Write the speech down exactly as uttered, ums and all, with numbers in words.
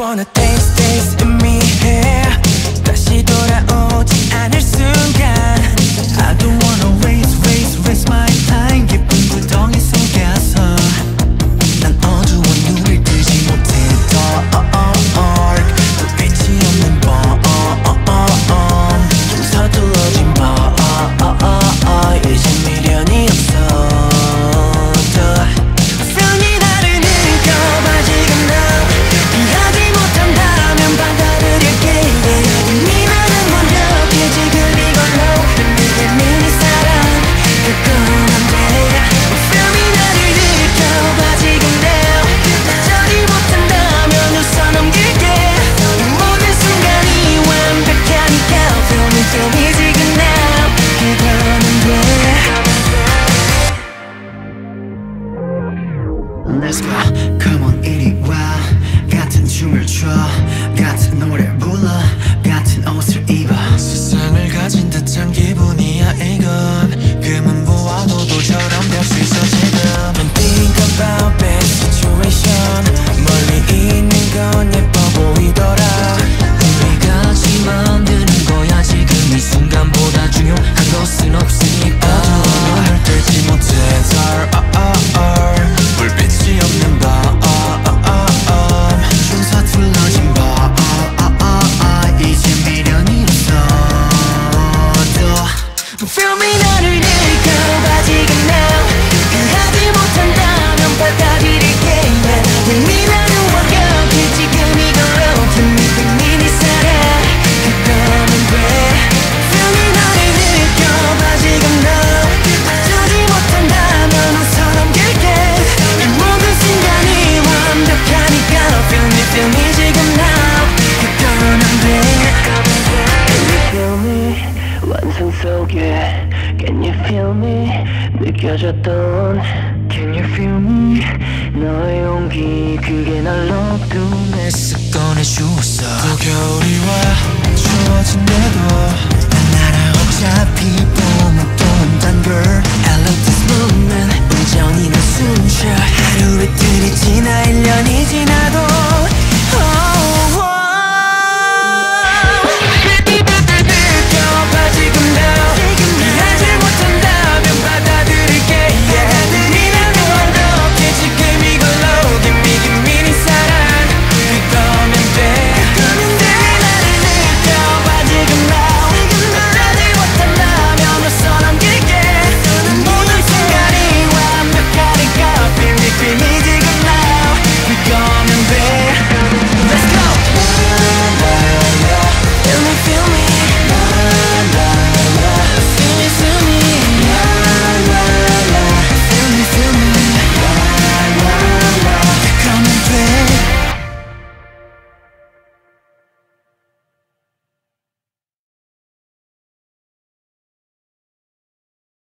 wanna taste, taste 의미해 다시 돌아오지 않을 순간 I don't wanna waste, waste, waste my time 깊은 구덩이 속에서 난 어두운 눈을 뜨지 못해 dark 불빛이 없는 밤 좀 서툴러진 밤 이제 미련이 없어 Let's go, come on 이리 와 같은 춤을 춰 같은 노래 불러 같은 옷을 입어 세상을 가진 듯한 기분이야 이건 금은 보아도 돌처럼 될 수 있어 지금 Don't think about bad situation 멀리 있는 건 예뻐 보이더라 우리 같이 만드는 거야 지금 이 순간보다 중요한 것은 없으니까 어두운 눈을 뜰지 못해 dark 불빛이 없는 밤 좀 서툴러진 밤 이제 미련이 없어 Feel me 나를 느껴봐 지금 now 하지 못한다면 받아들일게 이미 나는 완벽해 지금 이걸로 힘이 네 사랑 그거면 돼 Feel me 나를 느껴봐 지금 now 어쩌지 못한다면 웃어 넘길게 이 모든 순간이 완벽하니까 Feel me feel me 지금 now 그거면 돼 Can you feel me 완성 속에 Can you feel me 느껴졌던 Can you feel me 너의 용기 그게 날 어둠에 쓱 꺼내주었어 또 겨울이 와 추워진대도 난 알아 어차피 봄은 또 온단 girl I love this moment